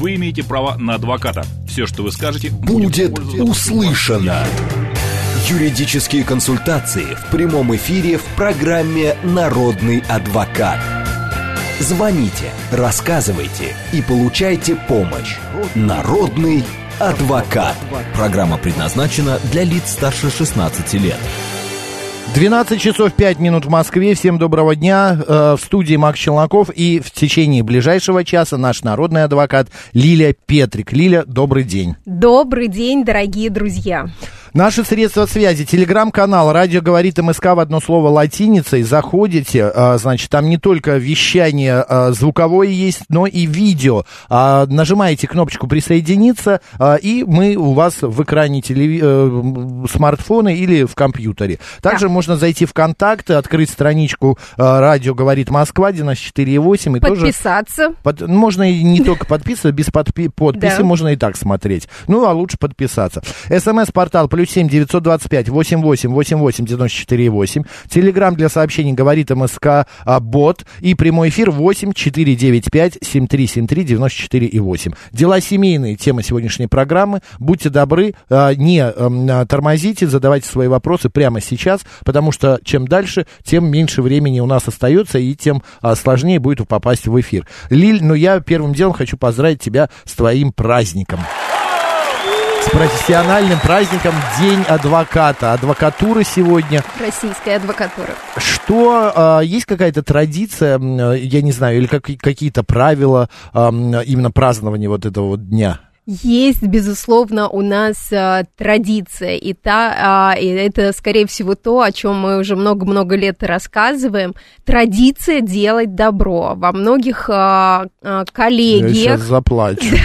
вы имеете право на адвоката. Все, что вы скажете, будет услышано. Юридические консультации в прямом эфире в программе «Народный адвокат». Звоните, рассказывайте и получайте помощь. «Народный адвокат». Программа предназначена для лиц старше 16 лет. 12 часов 5 минут в Москве. Всем доброго дня. В студии Макс Челноков. И в течение ближайшего часа наш народный адвокат Лилия Петрик. Лиля, добрый день. Добрый день, дорогие друзья. Наши средства связи. Телеграм-канал «Радио говорит МСК» в одно слово латиницей. Заходите, значит, там не только вещание звуковое есть, но и видео. Нажимаете кнопочку «Присоединиться», и мы у вас в экране смартфона или в компьютере. Также можно зайти в «Контакты», открыть страничку «Радио говорит Москва» 94,8. Подписаться. Можно и не только подписываться, без подписи можно и так смотреть. Ну, а лучше подписаться. СМС-портал +7 925 88 88 94,8. Телеграм для сообщений говорит МСК бот. И прямой эфир 8 495 7373 94,8. Дела семейные, тема сегодняшней программы. Будьте добры, не тормозите, задавайте свои вопросы прямо сейчас, потому что чем дальше, тем меньше времени у нас остается, и тем сложнее будет попасть в эфир. Лиль, я первым делом хочу поздравить тебя с твоим праздником. С профессиональным праздником День адвоката. Адвокатура сегодня. Российская адвокатура. Что, есть какая-то традиция, я не знаю, или какие-то правила именно празднования вот этого вот дня? Есть, безусловно, у нас традиция, и это, скорее всего, то, о чем мы уже много-много лет рассказываем. Традиция делать добро. Во многих коллегиях... Я сейчас заплачу.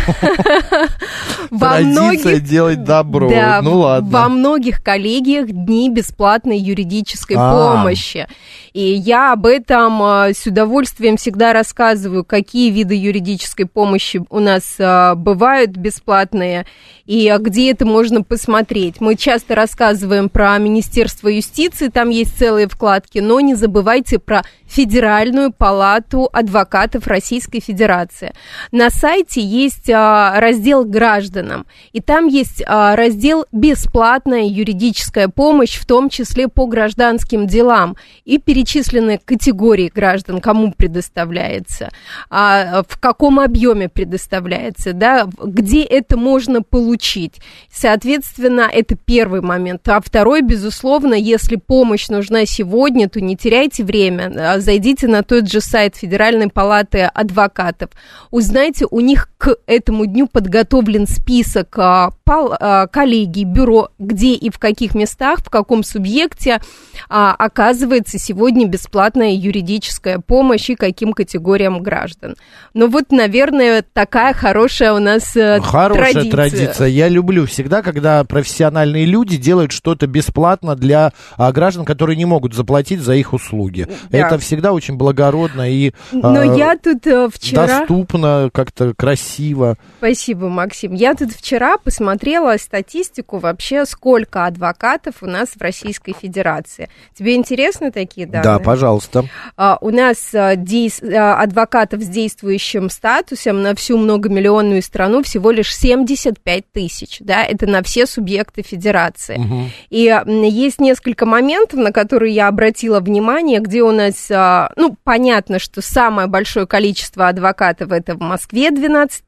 Традиция делать добро. Да, ну ладно. Во многих коллегиях дни бесплатной юридической помощи. И я об этом с удовольствием всегда рассказываю, какие виды юридической помощи у нас бывают бесплатные, и где это можно посмотреть. Мы часто рассказываем про Министерство юстиции, там есть целые вкладки, но не забывайте про Федеральную палату адвокатов Российской Федерации. На сайте есть раздел «Гражданам», и там есть раздел «Бесплатная юридическая помощь», в том числе по гражданским делам, и перечислены категории граждан, кому предоставляется, в каком объеме предоставляется, да, где это можно получить. Соответственно, это первый момент. А второй, безусловно, если помощь нужна сегодня, то не теряйте время, зайдите на тот же сайт Федеральной палаты адвокатов, узнайте, у них к этому дню подготовлен список коллегий, бюро, где и в каких местах, в каком субъекте оказывается сегодня бесплатная юридическая помощь и каким категориям граждан. Ну вот, наверное, такая хорошая у нас Хорошая традиция. Я люблю всегда, когда профессиональные люди делают что-то бесплатно для граждан, которые не могут заплатить за их услуги. Да. Это всегда очень благородно и я тут вчера... доступно, как-то красиво. Спасибо, Максим. Я тут вчера посмотрела статистику вообще, сколько адвокатов у нас в Российской Федерации. Тебе интересны такие данные? Да, пожалуйста. У нас адвокатов с действующим статусом на всю многомиллионную страну всего лишь 75 тысяч, да, это на все субъекты федерации. Угу. И есть несколько моментов, на которые я обратила внимание, где у нас, понятно, что самое большое количество адвокатов это в Москве 12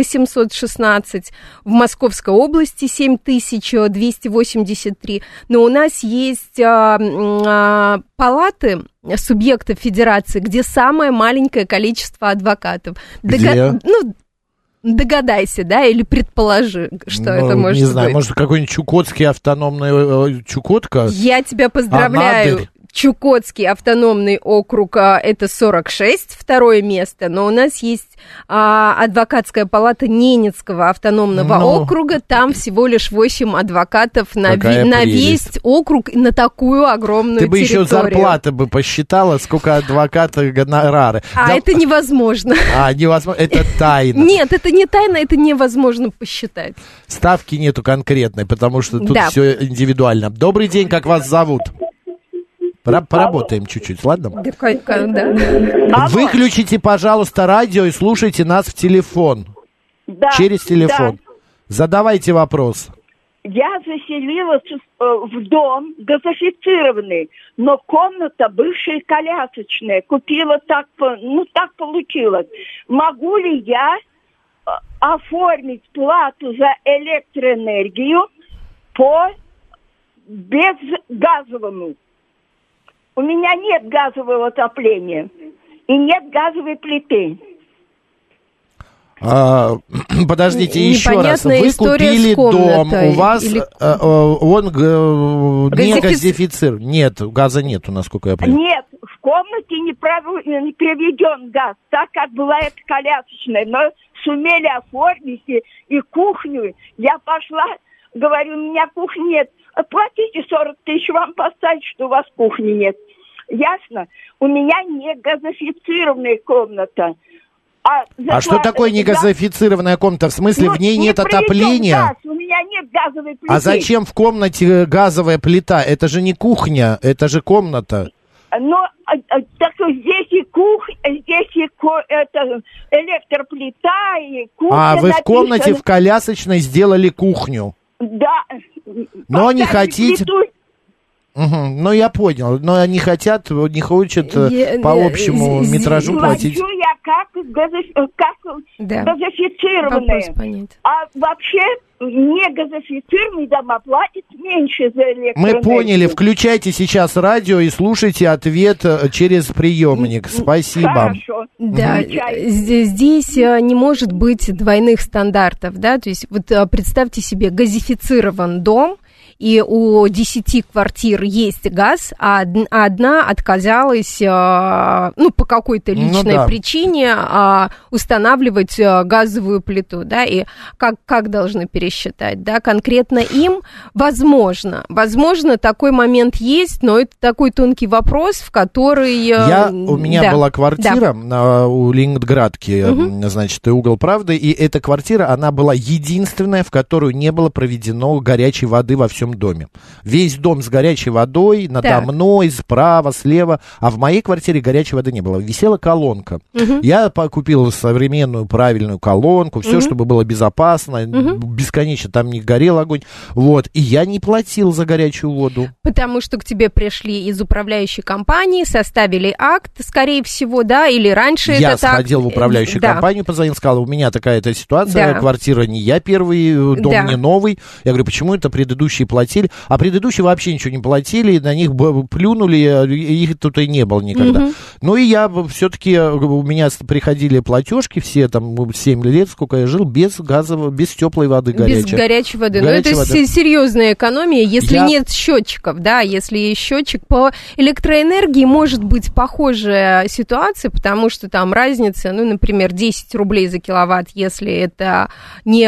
816, в Московской области 7 283, но у нас есть палаты субъектов федерации, где самое маленькое количество адвокатов. Догадайся, да, или предположи, что это может быть. Не знаю, может, какой-нибудь Чукотский автономный Чукотка? Я тебя поздравляю. Анадырь. Чукотский автономный округ, это 46, второе место, но у нас есть адвокатская палата Ненецкого автономного округа, там всего лишь 8 адвокатов на весь округ, на такую огромную территорию. Ты бы еще зарплаты бы посчитала, сколько адвокатов гонорары. Это невозможно. Невозможно, это тайна. Нет, это не тайна, это невозможно посчитать. Ставки нету конкретной, потому что тут все индивидуально. Добрый день, как вас зовут? Поработаем чуть-чуть, ладно? Да. Выключите, пожалуйста, радио и слушайте нас в телефон. Да, через телефон. Да. Задавайте вопрос. Я заселилась в дом газифицированный, но комната бывшая колясочная. Купила так получилось. Могу ли я оформить плату за электроэнергию по безгазовому? У меня нет газового отопления и нет газовой плиты. Подождите, еще раз. Вы купили дом, у вас он не газифицирован. Нет, газа нет, насколько я понимаю. Нет, в комнате не приведен газ, так как была эта колясочная. Но сумели оформить и кухню. Я пошла, говорю, у меня кухни нет. Платите 40 тысяч, вам поставить, что у вас кухни нет. Ясно? У меня не газифицированная комната. А что такое негазифицированная комната? В смысле, в ней нет отопления? Газ, у меня нет газовой плиты. А зачем в комнате газовая плита? Это же не кухня, это же комната. Но так что здесь и кухня, здесь и электроплита, и кухня. Вы в комнате в колясочной сделали кухню? Да. Но не хотите... Ну, я понял, но они хотят, не хочет по общему метражу платить. Плачу я как газифицированная. А вообще не газифицированные дома платят меньше за электроэнергию. Мы поняли, включайте сейчас радио и слушайте ответ через приемник. Спасибо. Хорошо. Да, здесь не может быть двойных стандартов, да, то есть вот представьте себе газифицирован дом, и у 10 квартир есть газ, а одна отказалась, по какой-то личной причине устанавливать газовую плиту, да, и как должны пересчитать, да, конкретно им, возможно, такой момент есть, но это такой тонкий вопрос, в который... У меня была квартира у Ленинградки, значит, угол правды, и эта квартира, она была единственная, в которую не было проведено горячей воды во всем доме. Весь дом с горячей водой, надо мной, справа, слева, а в моей квартире горячей воды не было. Висела колонка. Я купил современную, правильную колонку, все, чтобы было безопасно, бесконечно там не горел огонь. Вот, и я не платил за горячую воду. Потому что к тебе пришли из управляющей компании, составили акт, скорее всего, да, или раньше я этот акт... сходил в управляющую компанию, позвонил, сказал, у меня такая-то ситуация, квартира не я первый, дом не новый. Я говорю, почему это предыдущие платили? А предыдущие вообще ничего не платили, на них плюнули, их тут и не было никогда. Ну и я все-таки, у меня приходили платежки все, там, 7 лет, сколько я жил, без газовой, без теплой воды горячей. Без горячей воды. Но это серьезная экономия, если нет счетчиков, да, если есть счетчик. По электроэнергии может быть похожая ситуация, потому что там разница, например, 10 рублей за киловатт, если это не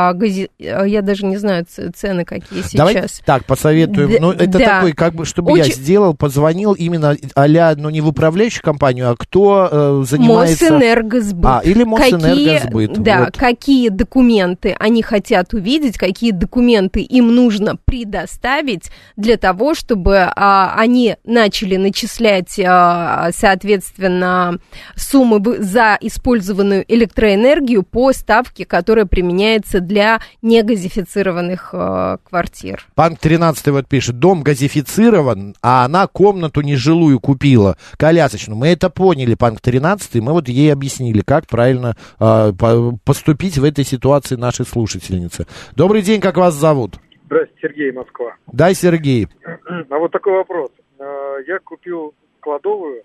я даже не знаю цены какие сейчас. Давайте так, посоветуем. Это такой, как бы, чтобы я сделал, позвонил именно а-ля, не в управляющую компанию, а кто занимается... Мосэнергосбыт. Или Мосэнергосбыт. Какие документы они хотят увидеть, какие документы им нужно предоставить для того, чтобы они начали начислять, соответственно, суммы за использованную электроэнергию по ставке, которая применяется для негазифицированных квартир. Панк 13 вот пишет, дом газифицирован, а она комнату нежилую купила, колясочную. Мы это поняли, Панк 13, мы вот ей объяснили, как правильно поступить в этой ситуации нашей слушательницы. Добрый день, как вас зовут? Здравствуйте, Сергей, Москва. Да, Сергей. А вот такой вопрос. Я купил кладовую.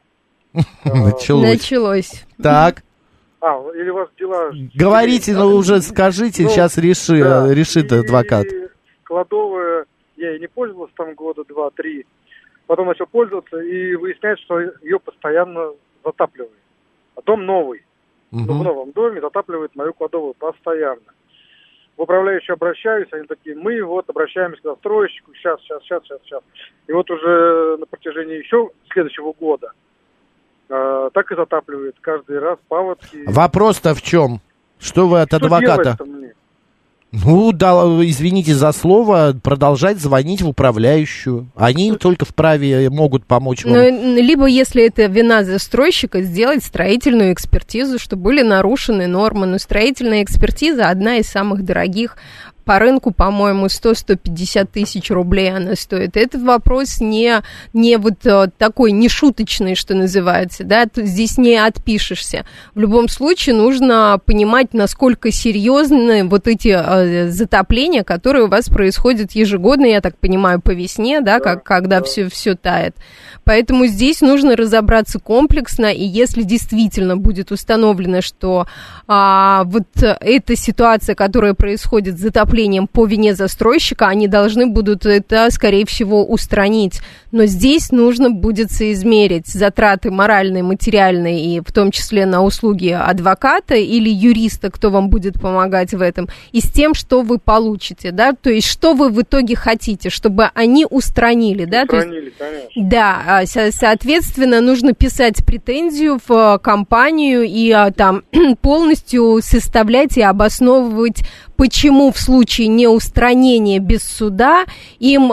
Началось. Так. Или у вас дела... Говорите, но уже скажите, сейчас решит адвокат. Кладовая, я ей не пользовался там года 2-3, потом начал пользоваться, и выясняется, что ее постоянно затапливает. А дом новый. В новом доме затапливает мою кладовую постоянно. В управляющую обращаюсь, они такие, мы вот обращаемся к застройщику, сейчас. И вот уже на протяжении еще следующего года так и затапливает каждый раз паводки. Вопрос-то в чем? Что вы от адвоката? Ну, да, извините за слово, продолжать звонить в управляющую. Они только вправе могут помочь вам. Либо, если это вина застройщика, сделать строительную экспертизу, что были нарушены нормы. Но строительная экспертиза одна из самых дорогих. По рынку, по-моему, 100-150 тысяч рублей она стоит. Этот вопрос не вот такой, не шуточный, что называется, да, тут здесь не отпишешься. В любом случае нужно понимать, насколько серьезны вот эти затопления, которые у вас происходят ежегодно, я так понимаю, по весне, да, когда все тает. Поэтому здесь нужно разобраться комплексно, и если действительно будет установлено, что вот эта ситуация, которая происходит с затоплением по вине застройщика, они должны будут это, скорее всего, устранить. Но здесь нужно будет соизмерить затраты моральные, материальные, и в том числе на услуги адвоката или юриста, кто вам будет помогать в этом, и с тем, что вы получите, да, то есть что вы в итоге хотите, чтобы они устранили, да? Устранили, конечно. Да, соответственно, нужно писать претензию в компанию и там полностью составлять и обосновывать, почему в случае неустранения без суда им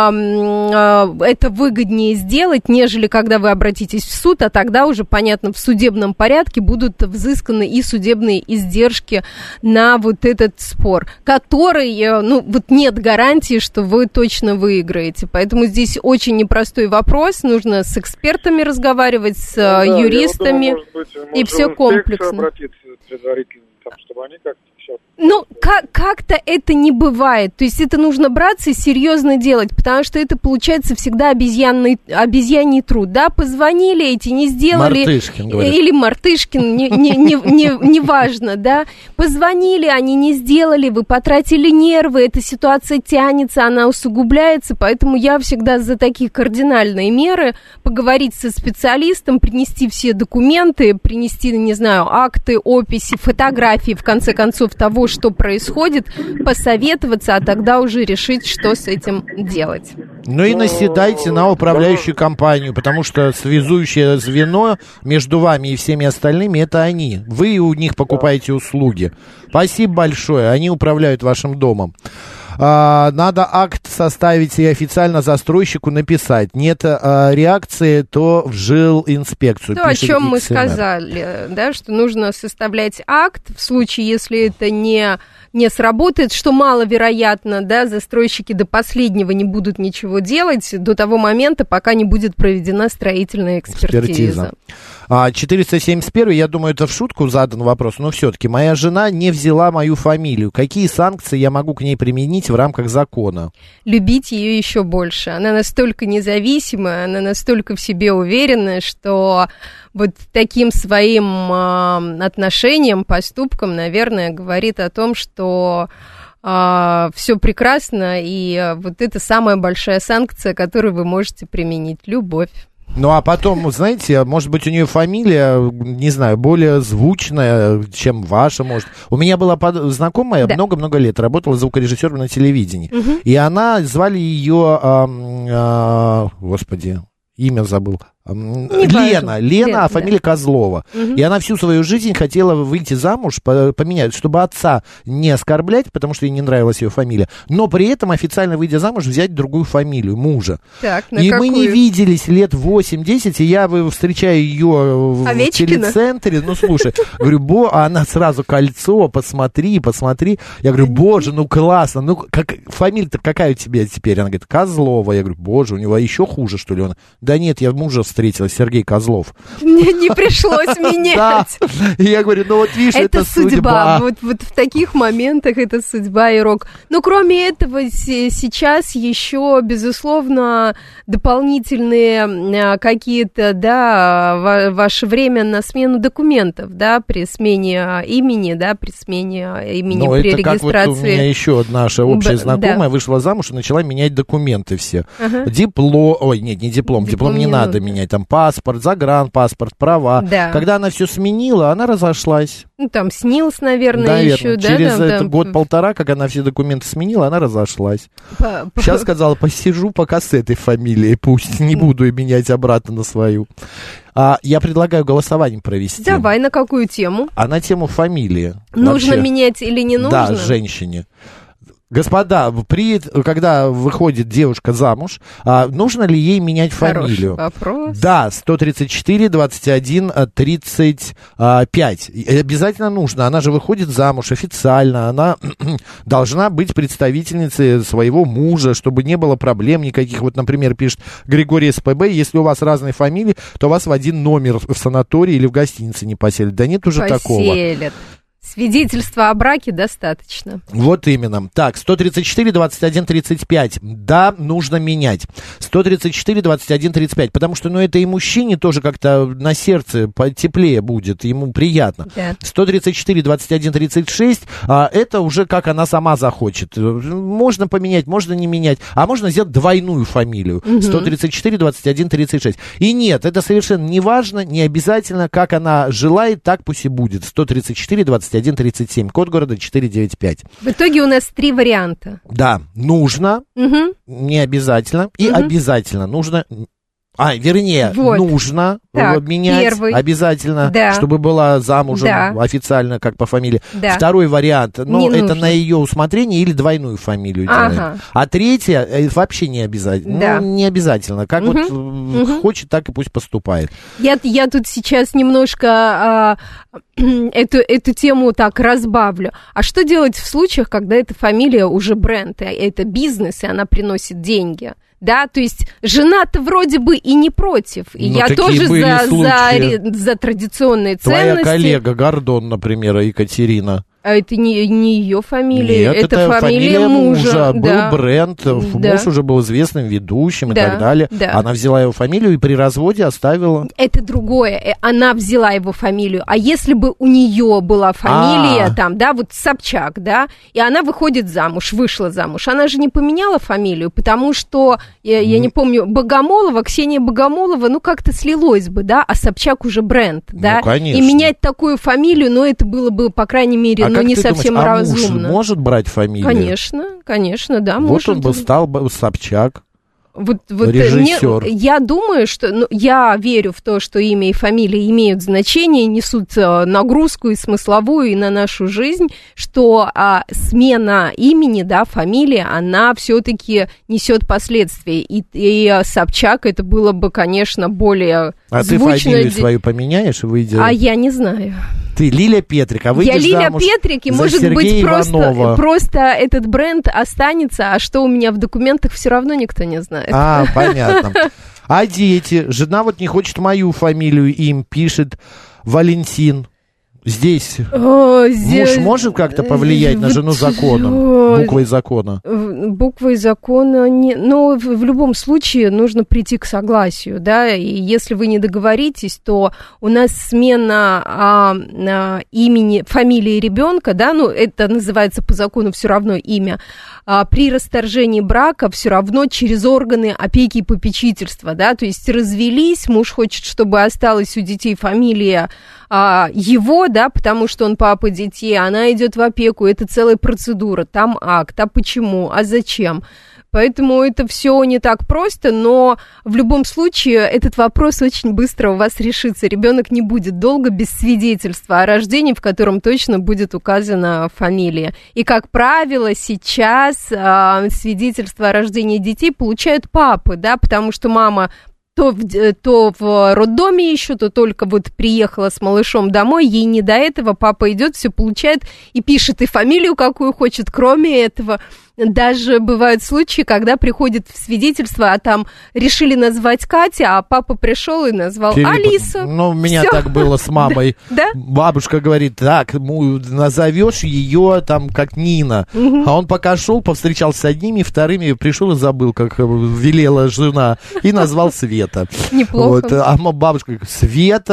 это выгоднее сделать, нежели когда вы обратитесь в суд, а тогда уже, понятно, в судебном порядке будут взысканы и судебные издержки на вот этот спор, который, ну, вот нет гарантии, что вы точно выиграете. Поэтому здесь очень непростой вопрос, нужно с экспертами разговаривать, с юристами, я думаю, может быть, и все комплексно. Обратиться предварительно, чтобы они как-то все... Ну, как-то это не бывает. То есть это нужно браться и серьезно делать, потому что это получается всегда обезьяний труд. Да, позвонили эти, не сделали. Мартышкин, говорят. Или Мартышкин, неважно, да. Позвонили, они не сделали, вы потратили нервы, эта ситуация тянется, она усугубляется, поэтому я всегда за такие кардинальные меры поговорить со специалистом, принести все документы, принести, не знаю, акты, описи, фотографии, в конце концов, того, что происходит, посоветоваться, а тогда уже решить, что с этим делать. Ну и наседайте на управляющую компанию, потому что связующее звено между вами и всеми остальными — это они. Вы у них покупаете услуги. Спасибо большое, они управляют вашим домом. Надо акт составить и официально застройщику написать. Нет реакции, то в жилинспекцию. То, о чем мы сказали, да, что нужно составлять акт в случае, если это не сработает, что маловероятно, да, застройщики до последнего не будут ничего делать до того момента, пока не будет проведена строительная экспертиза. 471, я думаю, это в шутку задан вопрос, но все-таки моя жена не взяла мою фамилию. Какие санкции я могу к ней применить в рамках закона? Любить ее еще больше. Она настолько независимая, она настолько в себе уверенная, что вот таким своим отношением, поступком, наверное, говорит о том, что все прекрасно, и вот это самая большая санкция, которую вы можете применить. Любовь. Ну, а потом, знаете, может быть, у нее фамилия, не знаю, более звучная, чем ваша, может. У меня была знакомая, да, много-много лет, работала звукорежиссером на телевидении. Угу. И она, звали ее, господи, имя забыл. Лена, а фамилия Козлова. Угу. И она всю свою жизнь хотела выйти замуж, поменять, чтобы отца не оскорблять, потому что ей не нравилась ее фамилия, но при этом официально, выйдя замуж, взять другую фамилию мужа. Так, и какую? Мы не виделись лет 8-10, и я встречаю ее в телецентре. Ну, слушай, говорю, а она сразу: кольцо, посмотри. Я говорю, боже, ну классно, ну фамилия-то какая у тебя теперь? Она говорит, Козлова. Я говорю, боже, у него еще хуже, что ли? Он: да нет, я мужа встретила, Сергей Козлов. Мне не пришлось менять. Да. И я говорю, ну вот видишь, это судьба. Вот в таких моментах это судьба и рок. Но кроме этого, сейчас еще, безусловно, дополнительные какие-то, да, ваше время на смену документов, да, при смене имени, да, при смене имени, но при это регистрации. Как вот у меня еще наша общая знакомая вышла замуж и начала менять документы все. Диплом, ой, нет, не диплом не надо менять. менять там паспорт, загранпаспорт, права. Да. Когда она все сменила, она разошлась. Ну, там снилось, наверное, еще, да? Через год-полтора, как она все документы сменила, она разошлась. Сейчас сказала, посижу пока с этой фамилией, пусть не буду менять обратно на свою. Я предлагаю голосование провести. Давай, на какую тему? А на тему фамилии. Нужно менять или не нужно? Да, женщине. Господа, когда выходит девушка замуж, нужно ли ей менять фамилию? Хороший вопрос. Да, 134, 21, 35. Обязательно нужно. Она же выходит замуж официально. Она должна быть представительницей своего мужа, чтобы не было проблем никаких. Вот, например, пишет Григорий СПБ, если у вас разные фамилии, то вас в один номер в санатории или в гостинице не поселят. Да нет уже такого. Поселят. Свидетельства о браке достаточно. Вот именно. Так, 134, 21, 35. Да, нужно менять. 134, 21, 35. Потому что, это и мужчине тоже как-то на сердце потеплее будет. Ему приятно. Да. 134, 21, 36. Это уже как она сама захочет. Можно поменять, можно не менять. А можно сделать двойную фамилию. 134, 21, 36. И нет, это совершенно не важно, не обязательно. Как она желает, так пусть и будет. 134, 21, 37, код города 495. В итоге у нас 3 варианта. Да, нужно, не обязательно, и обязательно нужно... нужно менять первый. Обязательно, да. Чтобы была замужем официально, как по фамилии. Да. Второй вариант, это нужно. На ее усмотрение или двойную фамилию делаем. А третья, вообще не обязательно. Да. Не обязательно. Как хочет, так и пусть поступает. Я тут сейчас немножко эту тему так разбавлю. А что делать в случаях, когда эта фамилия уже бренд, это бизнес, и она приносит деньги? Да, то есть жена-то вроде бы и не против. И я тоже за традиционные ценности. Твоя коллега Гордон, например, Екатерина. А это не ее фамилия, нет, это фамилия мужа. Был бренд, муж уже был известным ведущим и так далее. Да. Она взяла его фамилию и при разводе оставила. Это другое, она взяла его фамилию. А если бы у нее была фамилия, Собчак, и она выходит замуж, вышла замуж, она же не поменяла фамилию, потому что, я не помню, Ксения Богомолова, как-то слилось бы, а Собчак уже бренд, да? Конечно. И менять такую фамилию, это было бы, по крайней мере, не совсем разумно. Муж может брать фамилию? Конечно, да, может. Вот он бы стал Собчак. Режиссер. Я думаю, что я верю в то, что имя и фамилия имеют значение, несут нагрузку и смысловую и на нашу жизнь, что смена имени, фамилии, она все-таки несет последствия. И Собчак это было бы, конечно, более звучно. Ты фамилию свою поменяешь, выйдя? Я не знаю. Ты Лилия Петрик, а выйдешь замуж Лилия Петрик, и, может быть, просто этот бренд останется, а что у меня в документах, все равно никто не знает. Понятно. А дети? Жена не хочет мою фамилию, им пишет Валентин. Здесь муж может как-то повлиять на жену законом, буквой закона? Буквой закона не... Но в любом случае нужно прийти к согласию, и если вы не договоритесь, то у нас смена имени, фамилии ребенка, это называется по закону все равно имя, при расторжении брака все равно через органы опеки и попечительства, то есть развелись, муж хочет, чтобы осталась у детей фамилия его, потому что он папа детей, она идет в опеку, это целая процедура, там акт, почему, зачем? Поэтому это все не так просто, но в любом случае этот вопрос очень быстро у вас решится. Ребенок не будет долго без свидетельства о рождении, в котором точно будет указана фамилия. И, как правило, сейчас свидетельство о рождении детей получают папы, потому что мама то в роддоме еще, то только приехала с малышом домой, ей не до этого, папа идет, все получает и пишет и фамилию, какую хочет. Кроме этого, даже бывают случаи, когда приходит в свидетельство, там решили назвать Катя, а папа пришел и назвал Алиса. У меня так было с мамой. Да? Бабушка говорит, так, назовешь ее как Нина. А он пока шел, повстречался с одними, вторыми, пришел и забыл, как велела жена, и назвал Света. Неплохо. А бабушка говорит, Света?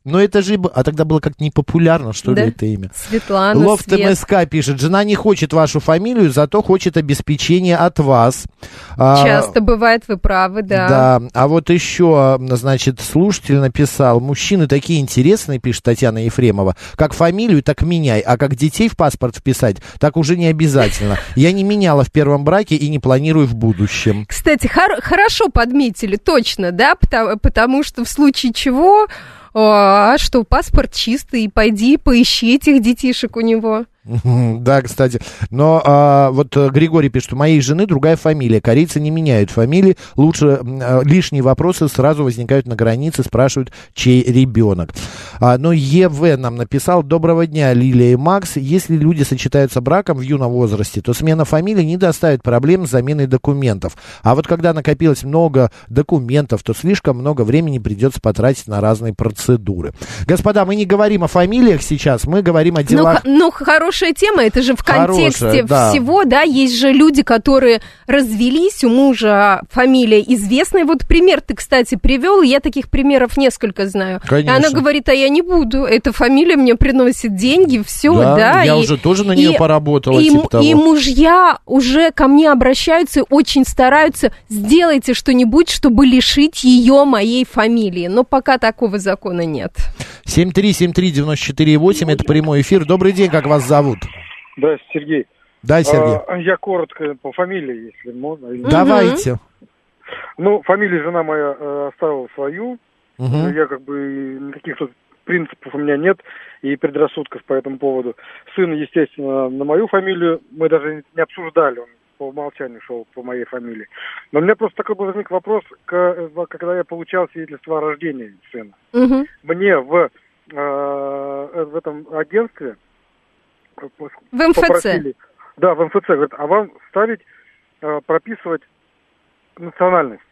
Но это же... А тогда было как-то непопулярно, что ли, это имя? Светлана, Лофт Свет. МСК пишет: жена не хочет вашу фамилию, зато хочет обеспечение от вас. Часто бывает, вы правы, да. Да, а вот еще, значит, слушатель написал: мужчины такие интересные, пишет Татьяна Ефремова, как фамилию, так меняй, а как детей в паспорт вписать, так уже не обязательно. Я не меняла в первом браке и не планирую в будущем. Кстати, хорошо подметили, точно, да, потому что в случае чего... что паспорт чистый, пойди поищи этих детишек у него. Да, кстати. Но вот Григорий пишет: у моей жены другая фамилия. Корейцы не меняют фамилии. Лучше лишние вопросы сразу возникают на границе, спрашивают, чей ребенок. Но ЕВ нам написал: доброго дня, Лилия и Макс. Если люди сочетаются браком в юном возрасте, то смена фамилии не доставит проблем с заменой документов. А вот когда накопилось много документов, то слишком много времени придется потратить на разные процедуры. Господа, мы не говорим о фамилиях сейчас, мы говорим о делах... Ну, хорошая тема, это же в контексте всего, да, есть же люди, которые развелись, у мужа фамилия известная. Вот пример ты, кстати, привел, я таких примеров несколько знаю. Конечно. И она говорит: а я не буду, эта фамилия мне приносит деньги, все, да. Я уже тоже на нее поработала, типа того. И мужья уже ко мне обращаются, очень стараются: сделайте что-нибудь, чтобы лишить ее моей фамилии. Но пока такого закона нет. 7373948, это прямой эфир. Добрый день, как вас зовут? Здравствуйте, Сергей. Да, Сергей. Я коротко по фамилии, если можно. Давайте. Ну, фамилию жена моя оставила свою. Я как бы никаких тут принципов у меня нет и предрассудков по этому поводу. Сын, естественно, на мою фамилию мы даже не обсуждали, он по умолчанию шел по моей фамилии. Но у меня просто такой возник вопрос, когда я получал свидетельство о рождении сына. Мне в этом агентстве в МФЦ. Попросили, да, в МФЦ, говорят: а вам ставить, прописывать национальность.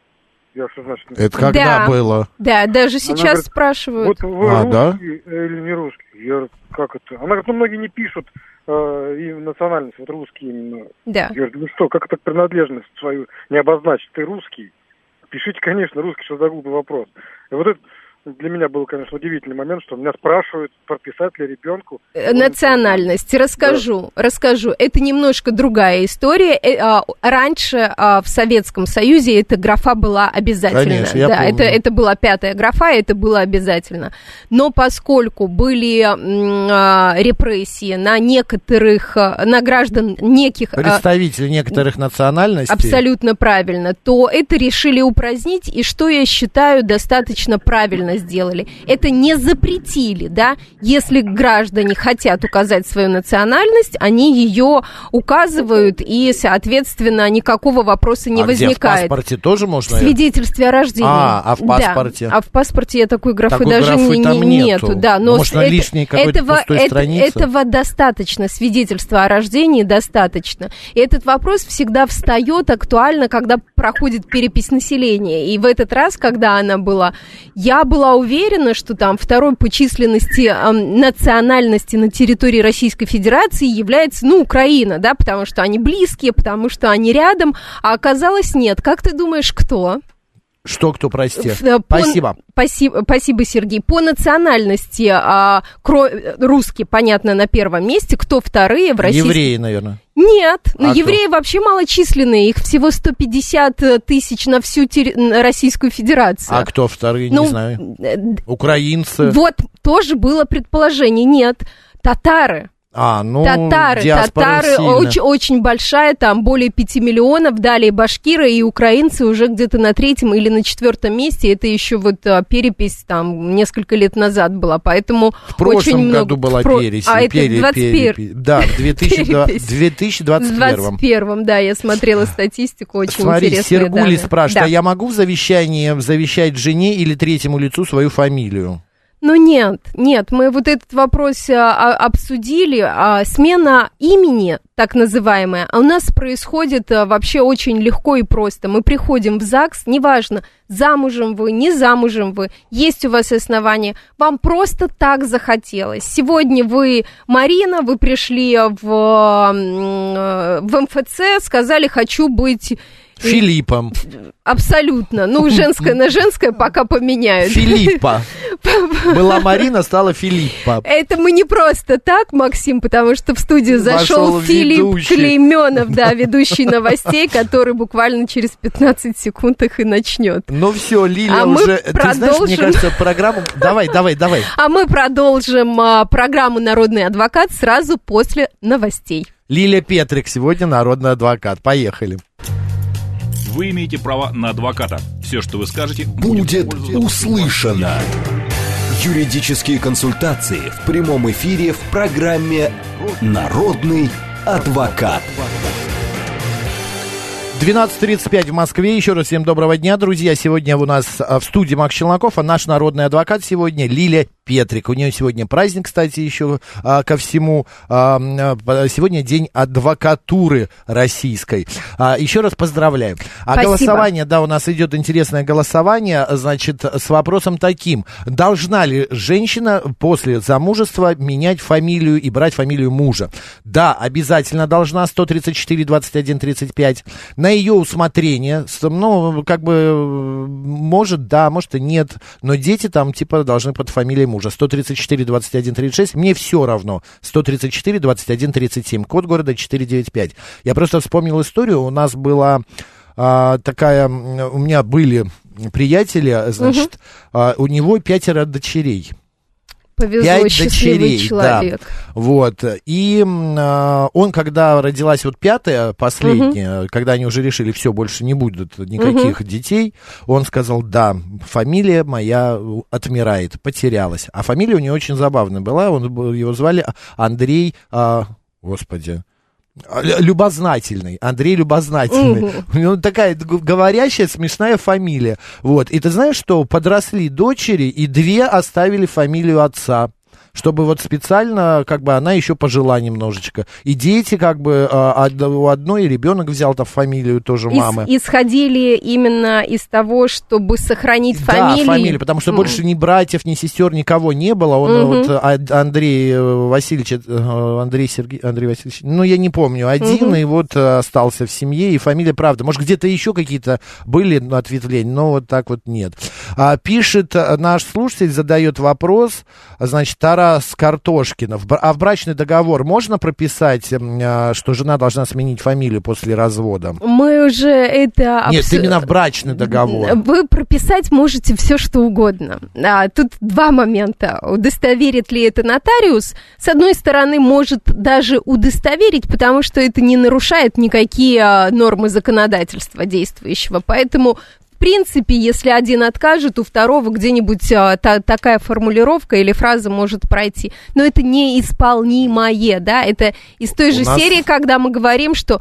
Я что значит? Это когда было? Да, даже сейчас говорит, спрашивают. Вот вы русский или не русский? Я говорю: как это? Она говорит: ну, многие не пишут им национальность, вот русские именно. Да. Я говорю: ну что, как это принадлежность свою не обозначить? Ты русский? Пишите, конечно, русский, что за глупый вопрос. И вот это для меня был, конечно, удивительный момент, что меня спрашивают, прописать ли ребенку национальность. Расскажу. Это немножко другая история. Раньше в Советском Союзе эта графа была обязательна. Конечно, да, это была 5-я графа, это было обязательно. Но поскольку были репрессии на некоторых, на граждан неких... Представителей некоторых национальностей. Абсолютно правильно. То это решили упразднить, и что я считаю достаточно правильно сделали. Это не запретили, да, если граждане хотят указать свою национальность, они ее указывают, и, соответственно, никакого вопроса не возникает. Где, в паспорте тоже можно? В свидетельстве о рождении. А в паспорте? Да, а в паспорте я такой графы даже нету. Да, но может, на лишней какой-то пустой странице? Этого достаточно, свидетельства о рождении достаточно. И этот вопрос всегда встает актуально, когда проходит перепись населения. И в этот раз, когда она была, я была уверена, что там второй по численности национальности на территории Российской Федерации является, Украина, да, потому что они близкие, потому что они рядом, а оказалось нет. Как ты думаешь, кто? Что кто, прости? Спасибо. Спасибо, Сергей. По национальности русские, понятно, на первом месте. Кто вторые в России? Евреи, наверное. Нет, евреи вообще малочисленные. Их всего 150 тысяч на всю Российскую Федерацию. А кто вторые, не знаю. Украинцы. Вот, тоже было предположение. Нет, татары. Татары очень большая, там более 5 миллионов, далее башкиры и украинцы уже где-то на 3-м или на 4-м месте. Это еще вот перепись там несколько лет назад была, поэтому в прошлом году была перепись. А это 21. Да, в 2021. Да, я смотрела статистику, очень Смотри, интересные Сергули данные. спрашивает: а я могу в завещании завещать жене или третьему лицу свою фамилию? Ну нет, мы вот этот вопрос обсудили. Смена имени, так называемая, у нас происходит вообще очень легко и просто. Мы приходим в ЗАГС, неважно, замужем вы, не замужем вы, есть у вас основания, вам просто так захотелось. Сегодня вы, Марина, вы пришли в МФЦ, сказали: хочу быть Филиппом. Абсолютно. Ну, женское на женское пока поменяют. Филиппа. Была Марина, стала Филиппа. Это мы не просто так, Максим, потому что в студию зашел Филипп Клейменов, да, ведущий новостей, который буквально через 15 секунд их и начнет. Ну все, Лилия уже... Ты знаешь, мне кажется, программу... Давай. А мы продолжим программу «Народный адвокат» сразу после новостей. Лилия Петрик сегодня народный адвокат. Поехали. Вы имеете право на адвоката. Все, что вы скажете, будет услышано. Юридические консультации в прямом эфире в программе «Народный адвокат». 12:35 в Москве. Еще раз всем доброго дня, друзья. Сегодня у нас в студии Макс Челноков, а наш народный адвокат сегодня Лилия Петрик. У нее сегодня праздник, кстати, еще ко всему. Сегодня день адвокатуры российской. Еще раз поздравляю. А голосование, да, у нас идет интересное голосование, значит, с вопросом таким. Должна ли женщина после замужества менять фамилию и брать фамилию мужа? Да, обязательно должна, 134, 21, 35. На ее усмотрение, ну, как бы, может, да, может и нет, но дети там, типа, должны под фамилией мужа. 134, 21, 36, мне все равно. 134, 21, 37, код города 495. Я просто вспомнил историю, у нас была такая, у меня были приятели, значит, у него 5 дочерей. Повезло, 5 дочерей, человек. Да. Вот. И он, когда родилась вот 5-я, последняя, когда они уже решили, все, больше не будет никаких детей, он сказал, да, фамилия моя отмирает, потерялась. А фамилия у него очень забавная была, его звали Андрей, господи, Любознательный, Андрей Любознательный. У него такая говорящая, смешная фамилия. Вот. И ты знаешь, что подросли дочери, и 2 оставили фамилию отца, чтобы вот специально, как бы, она еще пожила немножечко. И дети, как бы, у одной ребенок взял-то фамилию тоже мамы. Исходили именно из того, чтобы сохранить фамилию. Да, фамилию, потому что больше ни братьев, ни сестер, никого не было. Он вот, Андрей Васильевич, Андрей Васильевич, ну, я не помню, один, и вот остался в семье, и фамилия, правда, может, где-то еще какие-то были ответвления, но вот так вот нет. Пишет наш слушатель, задает вопрос, значит, Тарас Картошкинов. А в брачный договор можно прописать, что жена должна сменить фамилию после развода? Мы уже это... Нет, именно в брачный договор. Вы прописать можете все, что угодно. Тут 2 момента. Удостоверит ли это нотариус? С одной стороны, может даже удостоверить, потому что это не нарушает никакие нормы законодательства действующего. Поэтому... В принципе, если один откажет, у второго где-нибудь такая формулировка или фраза может пройти. Но это неисполнимое, да, это из той же серии, когда мы говорим, что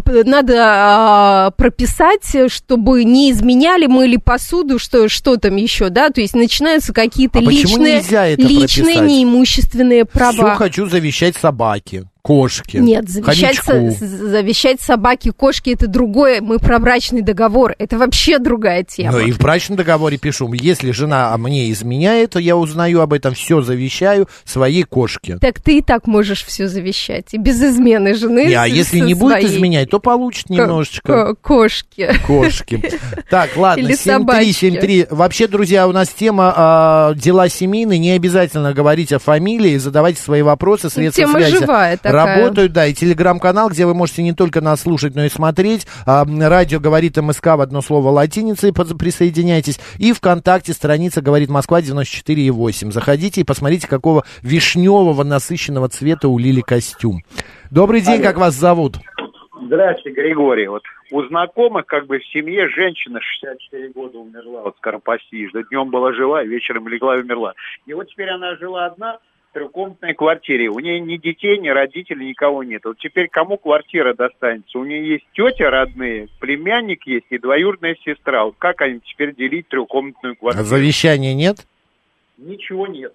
надо прописать, чтобы не изменяли, мыли посуду, что там еще, да, то есть начинаются какие-то личные неимущественные права. Все хочу завещать собаке. Кошки. Нет, завещать собаке, кошки — это другое. Мы про брачный договор. Это вообще другая тема. Ну и в брачном договоре пишу, если жена мне изменяет, то я узнаю об этом, все завещаю своей кошке. Так ты и так можешь все завещать. И без измены жены. А если не будет изменять, то получит немножечко. Кошки. Так, ладно, 7-3. Вообще, друзья, у нас тема дела семейные. Не обязательно говорить о фамилии, задавайте свои вопросы, средства связи. Тема живая такая. Работают, да, и телеграм-канал, где вы можете не только нас слушать, но и смотреть. Радио «Говорит МСК» в одно слово латиницей, присоединяйтесь. И ВКонтакте страница «Говорит Москва» 94,8. Заходите и посмотрите, какого вишневого насыщенного цвета у Лили костюм. Добрый день, как вас зовут? Здравствуйте, Григорий. Вот у знакомых, как бы, в семье женщина 64 года умерла, вот скоропостижно. Днем была жива, вечером легла и умерла. И вот теперь она жила одна в 3-комнатной квартире. У нее ни детей, ни родителей, никого нет. Вот теперь кому квартира достанется? У нее есть тетя родные, племянник есть и двоюродная сестра. Вот как они теперь делить 3-комнатную квартиру? А завещания нет? Ничего нет.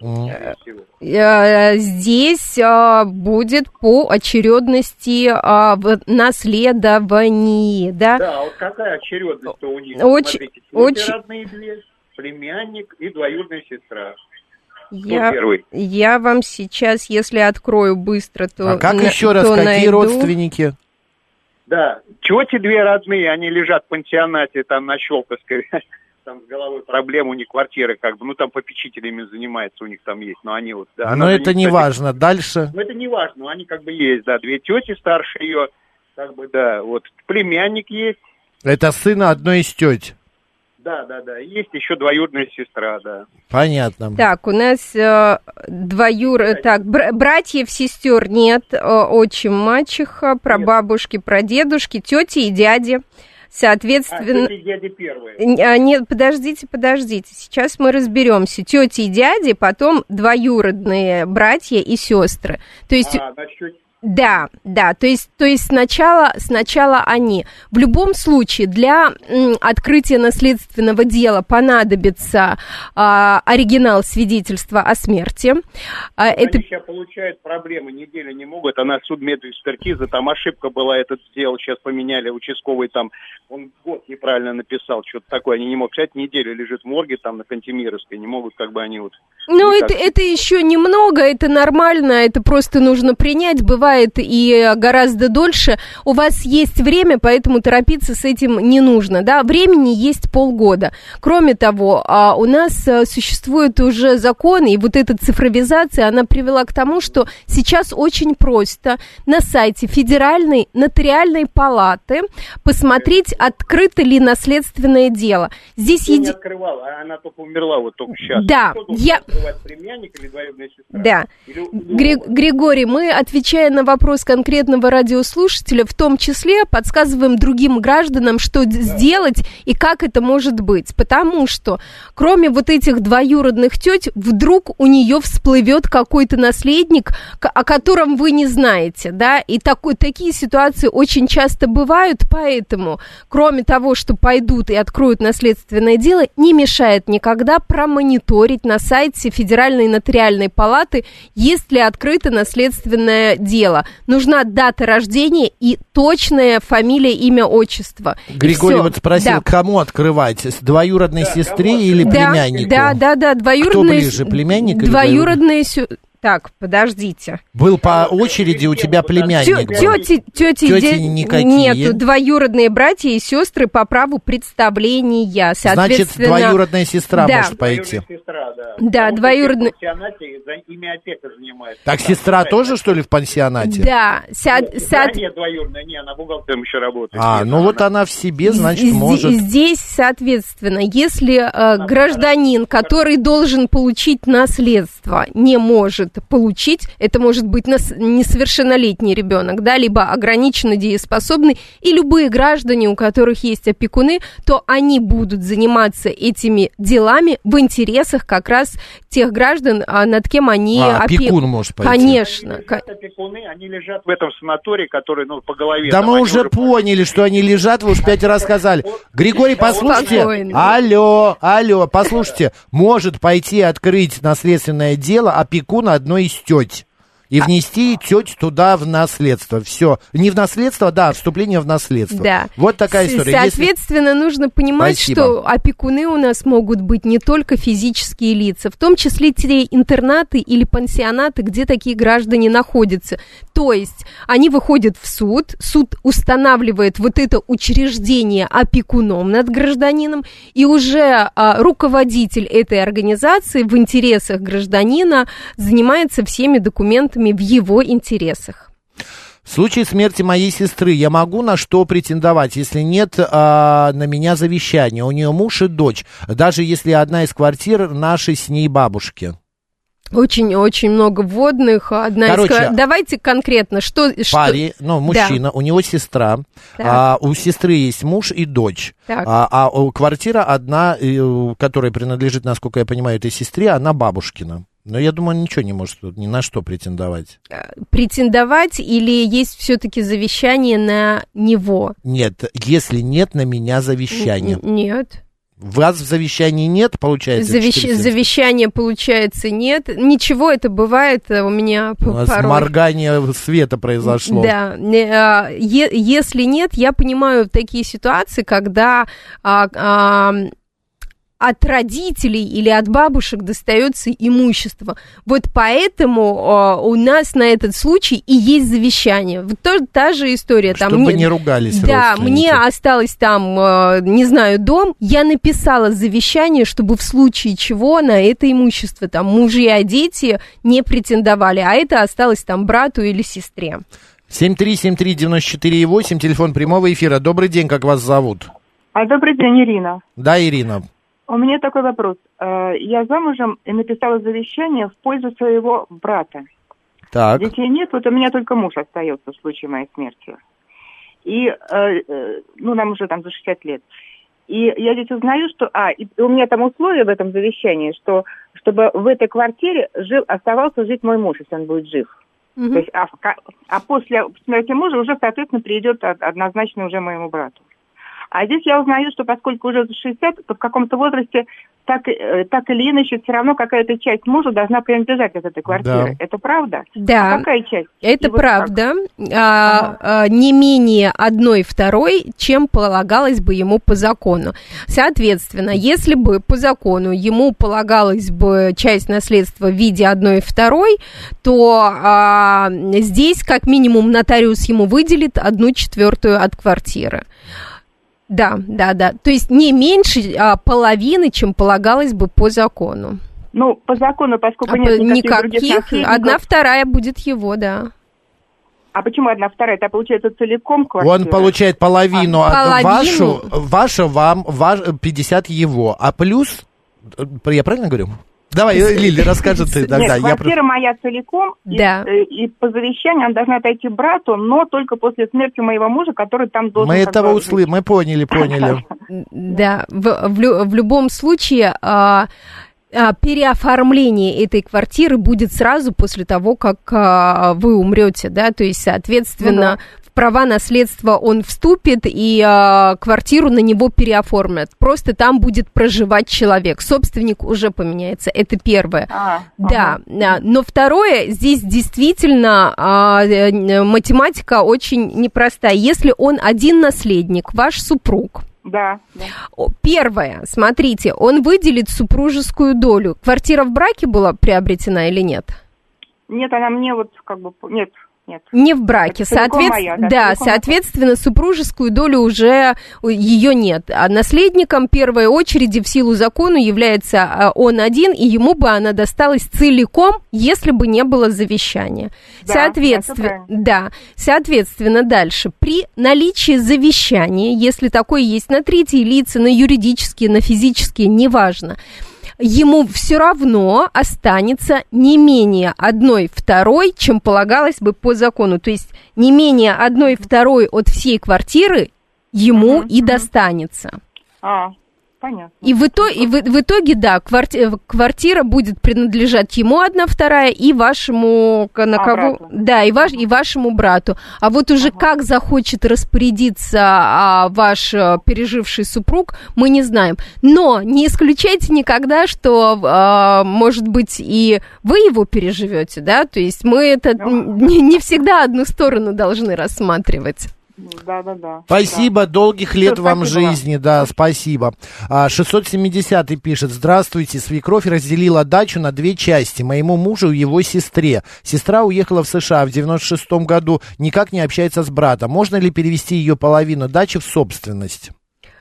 Здесь будет по очередности наследовании, да? Да, вот какая очередность-то у них? Смотрите, родные 2, племянник и двоюродная сестра. Я вам сейчас, если открою быстро, то как еще раз, какие родственники? Да, тети две родные, они лежат в пансионате там на Щелковской, там с головой проблем, у них квартиры как бы, ну там попечителями занимаются, у них там есть, но они вот... Да, но это не важно, дальше... Ну это не важно, они как бы есть, да, две тети старше ее, как бы, да, вот племянник есть. Это сын одной из теть. Да, есть еще двоюродная сестра, да. Понятно. Так, у нас братьев, сестер нет, отчим, мачеха, прабабушки, прадедушки, тети и дяди. Соответственно... тети и дяди первые. Нет, подождите, сейчас мы разберемся. Тети и дяди, потом двоюродные братья и сестры. То есть... Да, то есть сначала они. В любом случае, для открытия наследственного дела понадобится оригинал свидетельства о смерти. Они сейчас получают проблемы, неделю не могут, она судмедэкспертиза, там ошибка была, этот сделал, сейчас поменяли, участковый там, он год неправильно написал, что-то такое, они не могут, 5 недель лежит в морге там на Кантемировской, не могут как бы они вот... Ну, это еще немного, это нормально, это просто нужно принять, бывает и гораздо дольше. У вас есть время, поэтому торопиться с этим не нужно, да, времени есть полгода. Кроме того, у нас существует уже закон, и вот эта цифровизация, она привела к тому, что сейчас очень просто на сайте Федеральной нотариальной палаты посмотреть, открыто ли наследственное дело. Здесь не открывала, она только умерла вот только сейчас. Да, племянник или двоюродная сестра? Да. Григорий, мы, отвечая на вопрос конкретного радиослушателя, в том числе подсказываем другим гражданам, что сделать и как это может быть. Потому что, кроме вот этих двоюродных теть, вдруг у нее всплывет какой-то наследник, о котором вы не знаете, да, и такие ситуации очень часто бывают, поэтому, кроме того, что пойдут и откроют наследственное дело, не мешает никогда промониторить на сайте Федеральной нотариальной палаты, есть ли открыто наследственное дело. Нужна дата рождения и точная фамилия, имя, отчество. Григорий вот спросил, кому открывать? Двоюродной сестре или племяннику? Да, двоюродная... Кто ближе, племянник или двоюродная... Так, подождите. Был по очереди у тебя племянник. Тети никакие. Нету. Двоюродные братья и сестры по праву представления. Значит, двоюродная сестра может пойти. Да, двоюродная. Так сестра тоже, что ли, в пансионате? Да. Нет, двоюродная, не, она бухгалтером еще работает. Ну вот она в себе, значит, может. Здесь, соответственно, если гражданин, который должен получить наследство, не может получить, это может быть несовершеннолетний ребенок, да, либо ограниченно дееспособный, и любые граждане, у которых есть опекуны, то они будут заниматься этими делами в интересах как раз тех граждан, над кем они опекун может пойти. Конечно. Опекуны, они лежат в этом санатории, который, по голове. Да мы уже поняли, что они лежат, вы уж 5 раз сказали. Григорий, послушайте. Алло, послушайте. Может пойти открыть наследственное дело опекун одной из теть и внести теть туда в наследство. Все. Не в наследство, да, вступление в наследство. Да. Вот такая история. Соответственно, нужно понимать, что опекуны у нас могут быть не только физические лица, в том числе те интернаты или пансионаты, где такие граждане находятся. То есть они выходят в суд устанавливает вот это учреждение опекуном над гражданином, и уже руководитель этой организации в интересах гражданина занимается всеми документами в его интересах. В случае смерти моей сестры я могу на что претендовать, если нет на меня завещания? У нее муж и дочь, даже если одна из квартир нашей с ней бабушки. Очень много вводных. Давайте конкретно, что... Мужчина, у него сестра, у сестры есть муж и дочь, квартира одна, которая принадлежит, насколько я понимаю, этой сестре, она бабушкина. Но я думаю, он ничего не может ни на что претендовать. Претендовать или есть все-таки завещание на него? Нет, если нет на меня завещания. Нет. Вас в завещании нет, получается? Завещания, получается, нет. Ничего, это бывает у меня порой. У нас моргание света произошло. Да. Если нет, я понимаю такие ситуации, когда от родителей или от бабушек достается имущество. Вот поэтому у нас на этот случай и есть завещание. Вот та же история. Чтобы там, не ругались да, родственники. Мне осталось там, не знаю, дом. Я написала завещание, чтобы в случае чего на это имущество там мужья, дети не претендовали, а это осталось там брату или сестре. 7373948, телефон прямого эфира. Добрый день, как вас зовут? Добрый день, Ирина. Да, Ирина. У меня такой вопрос. Я замужем и написала завещание в пользу своего брата. Так. Детей нет, вот у меня только муж остается в случае моей смерти. И, нам уже там за 60 лет. И я здесь узнаю, что... и у меня там условие в этом завещании, что чтобы в этой квартире оставался жить мой муж, если он будет жив. То есть, после смерти мужа уже, соответственно, перейдет однозначно уже моему брату. А здесь я узнаю, что поскольку уже за 60, то в каком-то возрасте так или иначе все равно какая-то часть мужа должна принадлежать от этой квартиры. Да. Это правда? Да. А какая часть? Это правда. Не менее 1/2, чем полагалось бы ему по закону. Соответственно, если бы по закону ему полагалась бы часть наследства в виде 1/2, то здесь как минимум нотариус ему выделит 1/4 от квартиры. Да. То есть не меньше половины, чем полагалось бы по закону. По закону, поскольку нет никаких наследников... 1/2 будет его, да. А почему 1/2? Это получается целиком квартира? Он получает половину, ваша вам, 50 его. А плюс, я правильно говорю? Давай, Лили, расскажи ты. Нет, квартира моя целиком, да. и по завещанию она должна отойти брату, но только после смерти моего мужа, который там должен... Мы этого услышали, мы поняли. Да, в любом случае... переоформление этой квартиры будет сразу после того, как вы умрете, да, то есть, соответственно, в права наследства он вступит, и квартиру на него переоформят. Просто там будет проживать человек. Собственник уже поменяется. Это первое. Да. Но второе, здесь действительно математика очень непростая. Если он один наследник, ваш супруг, да. Первое, смотрите, он выделит супружескую долю. Квартира в браке была приобретена или нет? Нет, она мне нет. Не в браке, соответственно, супружескую долю уже ее нет. А наследником первой очереди в силу закона является он один, и ему бы она досталась целиком, если бы не было завещания. Соответственно, дальше. При наличии завещания, если такое есть на третьи лица, на юридические, на физические, неважно, ему все равно останется не менее 1/2, чем полагалось бы по закону. То есть не менее 1/2 от всей квартиры ему и достанется. Понятно. И в итоге, да, квартира будет принадлежать ему 1/2 и вашему брату. Да, и вашему брату. А вот уже как захочет распорядиться ваш переживший супруг, мы не знаем. Но не исключайте никогда, что, может быть, и вы его переживете, да, то есть мы это не всегда одну сторону должны рассматривать. Да. Спасибо, долгих лет вам жизни, да, спасибо. 670-й пишет: здравствуйте, свекровь разделила дачу на 2 части, моему мужу и его сестре. Сестра уехала в США в 96-м году, никак не общается с братом. Можно ли перевести ее половину дачи в собственность?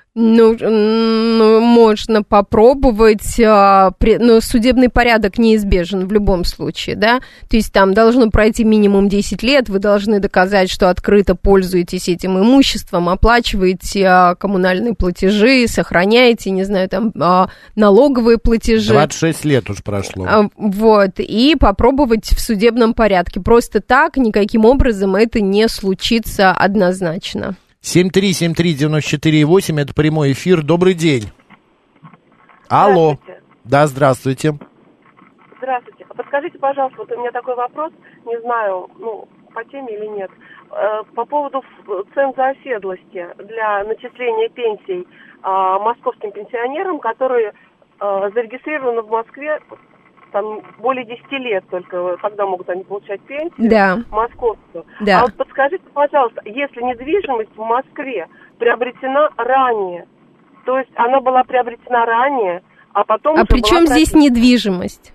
Можно попробовать, но судебный порядок неизбежен в любом случае, да, то есть там должно пройти минимум 10 лет, вы должны доказать, что открыто пользуетесь этим имуществом, оплачиваете коммунальные платежи, сохраняете, не знаю, там, налоговые платежи. 26 лет уж прошло. И попробовать в судебном порядке. Просто так никаким образом это не случится однозначно. 7373948, это прямой эфир. Добрый день. Алло. Да, здравствуйте. Здравствуйте. Подскажите, пожалуйста, вот у меня такой вопрос, не знаю, по теме или нет, по поводу цен за оседлости для начисления пенсий московским пенсионерам, которые зарегистрированы в Москве там более 10 лет только, тогда могут они получать пенсию, московскую. Да. А вот подскажите, пожалуйста, если недвижимость в Москве приобретена ранее, то есть она была приобретена ранее, а потом... А при чем здесь недвижимость?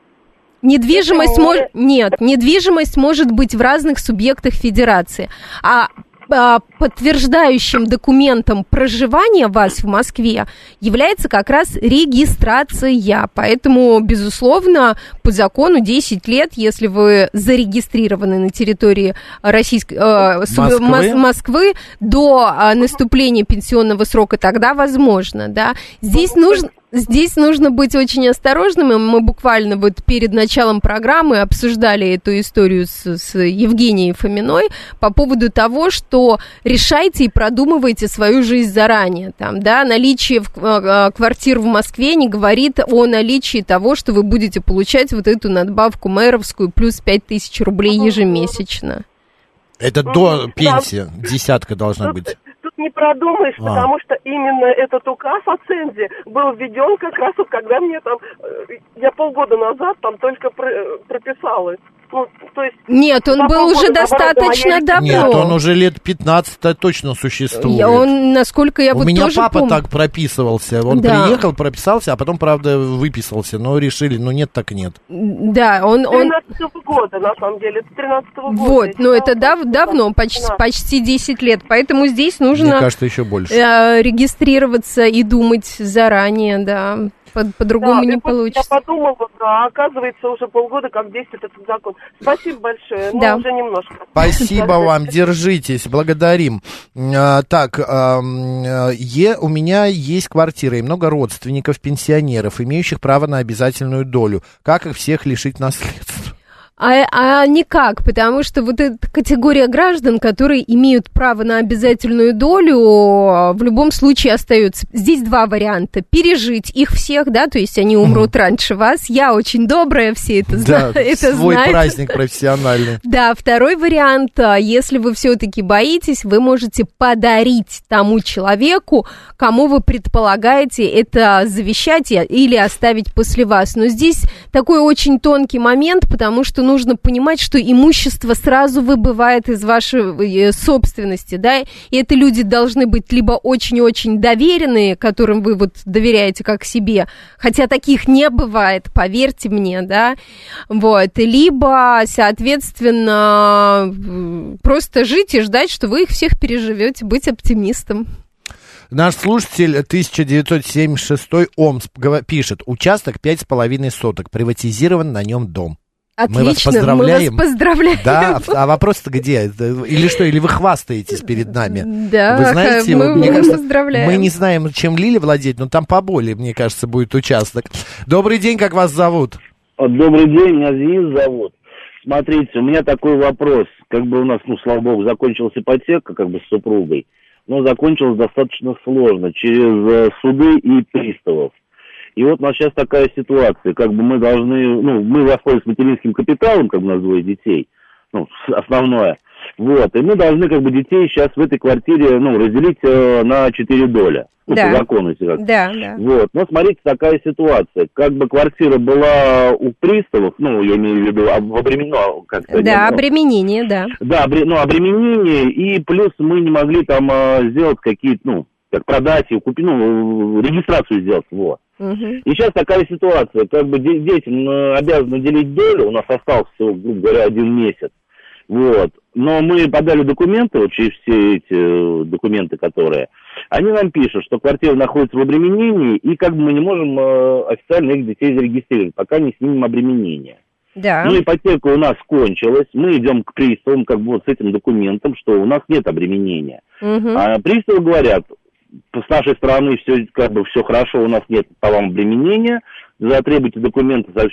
Недвижимость может быть в разных субъектах федерации. А подтверждающим документом проживания вас в Москве является как раз регистрация. Поэтому, безусловно, по закону 10 лет, если вы зарегистрированы на территории Москвы до наступления пенсионного срока, тогда возможно, да. Здесь нужно быть очень осторожным. Мы буквально вот перед началом программы обсуждали эту историю с Евгенией Фоминой по поводу того, что решайте и продумывайте свою жизнь заранее. Там, да, наличие квартир в Москве не говорит о наличии того, что вы будете получать вот эту надбавку мэровскую плюс 5000 рублей ежемесячно. Это до пенсии, десятка должна быть. Тут не продумаешь, потому что именно этот указ о цензе был введен как раз вот когда мне там, я полгода назад там только прописалась. Ну, то есть, нет, он был уже достаточно давно. Нет, он уже лет 15 точно существует. Насколько я У меня папа так прописывался. Он приехал, прописался, а потом, правда, выписался. Но решили, нет, так нет. Да, он... 13-го года, на самом деле, 13-го года. Вот, но это давно, почти 10 лет. Поэтому здесь нужно... Мне кажется, еще больше. Регистрироваться и думать заранее, да. По-другому не получится. Я подумала, оказывается, уже полгода как действует этот закон. Спасибо большое, но уже немножко. Спасибо вам, держитесь, благодарим. Так, у меня есть квартира и много родственников, пенсионеров, имеющих право на обязательную долю. Как их всех лишить наследства? А никак, потому что вот эта категория граждан, которые имеют право на обязательную долю, в любом случае остается. Здесь два варианта. Пережить их всех, да, то есть они умрут раньше вас. Я очень добрая, все это знают. Да, свой праздник профессиональный. Да, второй вариант, если вы все-таки боитесь, вы можете подарить тому человеку, кому вы предполагаете это завещать или оставить после вас. Но здесь такой очень тонкий момент, потому что нужно понимать, что имущество сразу выбывает из вашей собственности, да, и это люди должны быть либо очень-очень доверенные, которым вы вот доверяете как себе, хотя таких не бывает, поверьте мне, да, вот, либо, соответственно, просто жить и ждать, что вы их всех переживете, быть оптимистом. Наш слушатель 1976 Омск пишет: участок 5,5 соток, приватизирован на нем дом. Отлично, мы вас поздравляем. Да, а вопрос-то где? Или что, или вы хвастаетесь перед нами? Да, вы знаете, мне кажется, поздравляем. Мы не знаем, чем Лили владеть, но там поболее, мне кажется, будет участок. Добрый день, как вас зовут? Добрый день, меня Денис зовут. Смотрите, у меня такой вопрос. Как бы у нас, слава богу, закончилась ипотека, как бы с супругой, но закончилась достаточно сложно, через суды и приставов. И вот у нас сейчас такая ситуация, как бы мы должны, мы воспользуемся материнским капиталом, как бы у нас двое детей, основное, вот, и мы должны, как бы, детей сейчас в этой квартире, разделить на 4 доли, по закону, если как. Да. Вот, но смотрите, такая ситуация, как бы квартира была у приставов, я имею в виду, обременено, как-то. Да, обременение, да. Да, обременение, и плюс мы не могли там сделать какие-то, как продать ее, купить, регистрацию сделать, вот. И сейчас такая ситуация, как бы детям обязаны делить долю, у нас остался, грубо говоря, 1 месяц, вот, но мы подали документы, вот через все эти документы, которые, они нам пишут, что квартира находится в обременении, и как бы мы не можем официально их детей зарегистрировать, пока не снимем обременение. Да. Ипотека у нас кончилась, мы идем к приставам, как бы вот с этим документом, что у нас нет обременения. А приставы говорят: с нашей стороны все, как бы, все хорошо, у нас нет по вам обременения, затребуйте документы с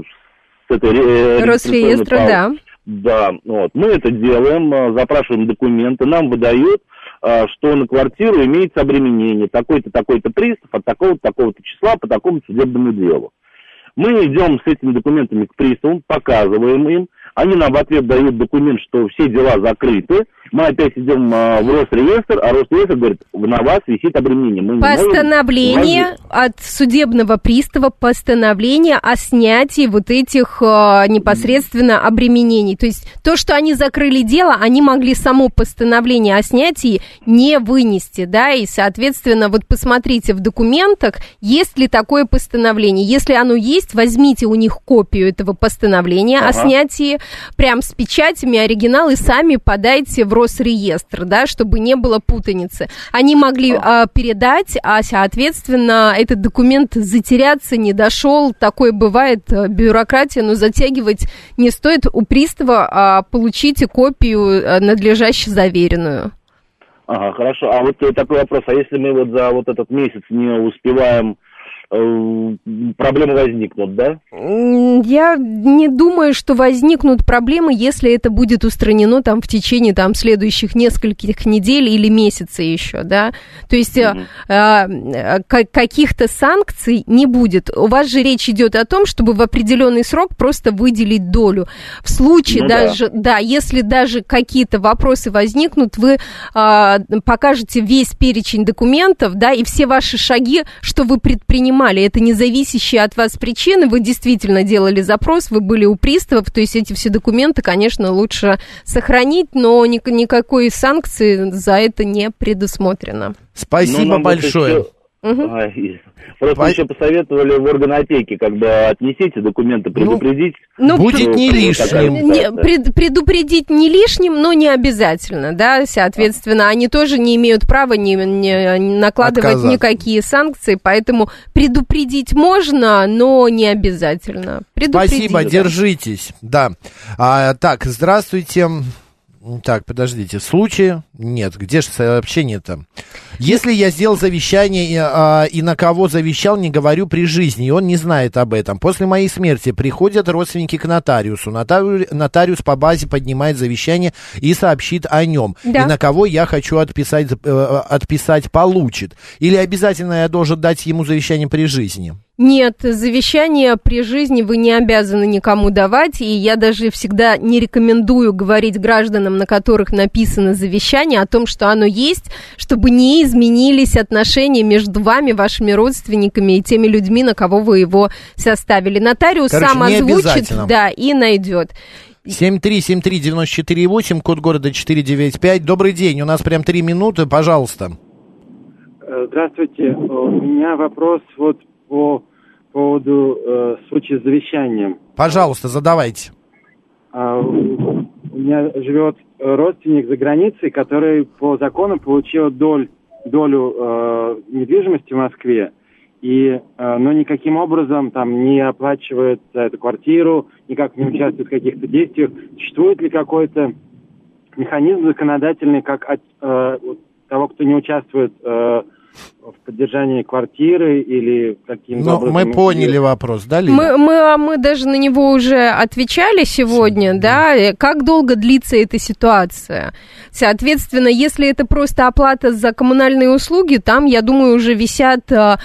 этой Росреестра, да. Да, вот, мы это делаем, запрашиваем документы, нам выдают, что на квартиру имеется обременение, такой-то, такой-то пристав от такого-то, такого-то числа по такому судебному делу. Мы идем с этими документами к приставам, показываем им, Они нам в ответ дают документ, что все дела закрыты. Мы опять идем в Росреестр, а Росреестр говорит, на вас висит обременение. Постановление от судебного пристава, постановление о снятии вот этих непосредственно обременений. То есть то, что они закрыли дело, они могли само постановление о снятии не вынести, да, и, соответственно, вот посмотрите в документах, есть ли такое постановление. Если оно есть, возьмите у них копию этого постановления о снятии, прям с печатями, оригинал, и сами подайте в Росреестр, да, чтобы не было путаницы. Они могли передать, а, соответственно, этот документ затеряться, не дошел. Такое бывает, бюрократия, но затягивать не стоит. У пристава получите копию надлежаще заверенную. Ага, хорошо. А вот такой вопрос. А если мы вот за вот этот месяц не успеваем, проблемы возникнут, да? Я не думаю, что возникнут проблемы, если это будет устранено там в течение там следующих нескольких недель или месяца еще, да. То есть каких-то санкций не будет. У вас же речь идет о том, чтобы в определенный срок просто выделить долю. В случае если даже какие-то вопросы возникнут, вы покажете весь перечень документов, да, и все ваши шаги, что вы предпринимаете. Это не зависящие от вас причины, вы действительно делали запрос, вы были у приставов, то есть эти все документы, конечно, лучше сохранить, но никакой санкции за это не предусмотрено. Спасибо большое. Просто еще посоветовали в органотеке, когда отнесите документы, предупредить. Будет не лишним. Предупредить не лишним, но не обязательно, да, соответственно, они тоже не имеют права не накладывать никакие санкции, поэтому предупредить можно, но не обязательно. Спасибо, держитесь, да. Так, здравствуйте. Так, подождите, в случае... Нет, где же сообщение-то? Если я сделал завещание и на кого завещал, не говорю при жизни, и он не знает об этом. После моей смерти приходят родственники к нотариусу. Нотариус по базе поднимает завещание и сообщит о нем. Да. И на кого я хочу отписать, получит. Или обязательно я должен дать ему завещание при жизни? Нет, завещание при жизни вы не обязаны никому давать, и я даже всегда не рекомендую говорить гражданам, на которых написано завещание, о том, что оно есть, чтобы не изменились отношения между вами, вашими родственниками и теми людьми, на кого вы его составили. Нотариус сам озвучит, да, и найдет. 7373948, код города 495. Добрый день, у нас прям 3 минуты, пожалуйста. Здравствуйте, у меня вопрос вот по поводу случая с завещанием. Пожалуйста, задавайте. У меня живет родственник за границей, который по закону получил долю недвижимости в Москве, но никаким образом там не оплачивает эту квартиру, никак не участвует в каких-то действиях. Существует ли какой-то механизм законодательный, как от того, кто не участвует в поддержании квартиры или каким-то образом... Мы поняли вопрос, да, Лина? Мы даже на него уже отвечали сегодня, да, как долго длится эта ситуация. Соответственно, если это просто оплата за коммунальные услуги, там, я думаю, уже висят на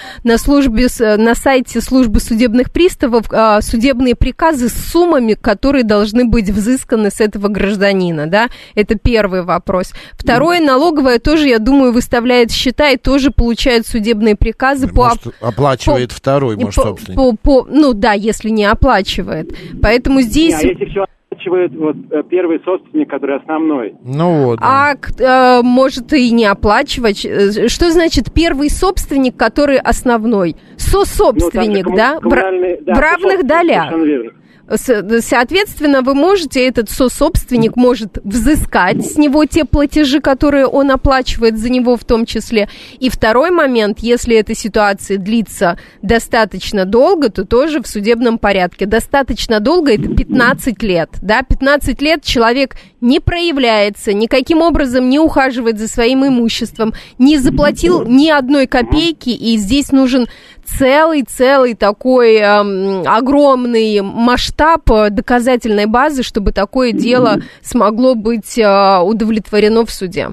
сайте службы судебных приставов судебные приказы с суммами, которые должны быть взысканы с этого гражданина, да, это первый вопрос. Второе, налоговая тоже, я думаю, выставляет счета и тоже получает судебные приказы оплачивает второй, может, собственник. Ну да, если не оплачивает. Поэтому здесь... если все оплачивает первый собственник, который основной. Ну вот. Может и не оплачивать. Что значит первый собственник, который основной? Сособственник, да? В равных долях. Соответственно, вы можете, этот сособственник может взыскать с него те платежи, которые он оплачивает за него в том числе. И второй момент, если эта ситуация длится достаточно долго, то тоже в судебном порядке. Достаточно долго — это 15 лет. Да? 15 лет человек не проявляется, никаким образом не ухаживает за своим имуществом, не заплатил ни одной копейки, и здесь нужен целый такой огромный масштаб доказательной базы, чтобы такое дело смогло быть удовлетворено в суде.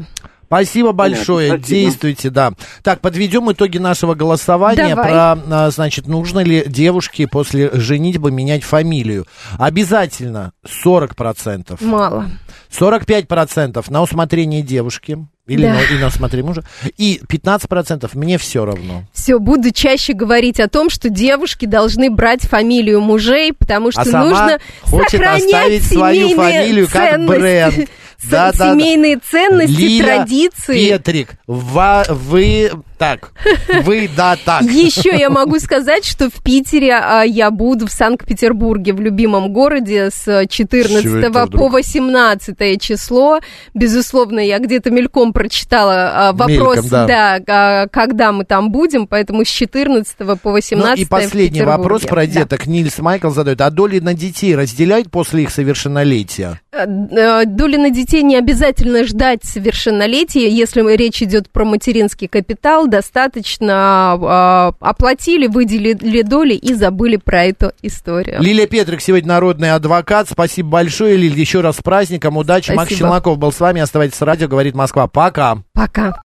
Спасибо большое, спасибо. Действуйте, да. Так, подведем итоги нашего голосования. Давай. Про, значит, нужно ли девушке после женитьбы менять фамилию. Обязательно 40%. Мало. 45% на усмотрение девушки. Или на усмотрение мужа. И 15% мне все равно. Все, буду чаще говорить о том, что девушки должны брать фамилию мужей, потому что нужно сохранять свою фамилию как бренд. Семейные ценности, Лиля, традиции. Петрик, вы так. Еще я могу сказать, что в Питере я буду в Санкт-Петербурге, в любимом городе, с 14 по 18 число. Безусловно, я где-то мельком прочитала вопрос, когда мы там будем, поэтому с 14 по 18 и последний вопрос про деток. Нильс Майкл задает. А доли на детей разделяют после их совершеннолетия? Доли на детей не обязательно ждать совершеннолетия. Если речь идет про материнский капитал, достаточно оплатили, выделили доли и забыли про эту историю. Лилия Петрик сегодня народный адвокат. Спасибо большое, Лилия. Еще раз с праздником. Удачи. Спасибо. Макс Челноков был с вами. Оставайтесь с радио. Говорит Москва. Пока. Пока.